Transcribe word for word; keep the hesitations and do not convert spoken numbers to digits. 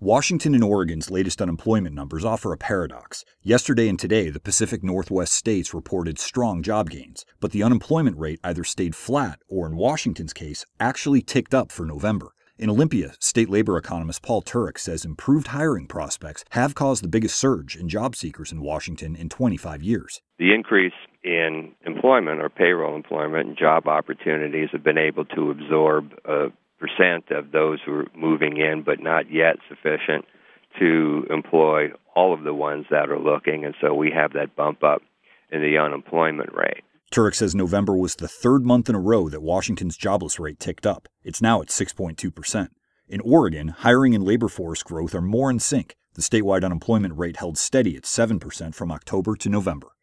Washington and Oregon's latest unemployment numbers offer a paradox. Yesterday and today, the Pacific Northwest states reported strong job gains, but the unemployment rate either stayed flat or, in Washington's case, actually ticked up for November. In Olympia, state labor economist Paul Turek says improved hiring prospects have caused the biggest surge in job seekers in Washington in twenty-five years. The increase in employment or payroll employment and job opportunities have been able to absorb a percent of those who are moving in, but not yet sufficient to employ all of the ones that are looking, and so we have that bump up in the unemployment rate. Turek says November was the third month in a row that Washington's jobless rate ticked up. It's now at six point two percent. In Oregon, hiring and labor force growth are more in sync. The statewide unemployment rate held steady at seven percent from October to November.